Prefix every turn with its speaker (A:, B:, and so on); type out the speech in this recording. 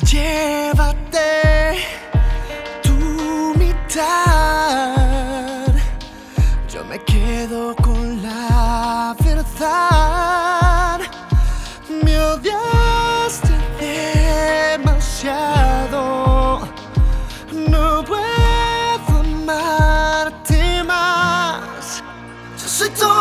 A: Llévate tu mitad, yo me quedo con la verdad. Me odiaste demasiado, no puedo amarte más. Yo soy todo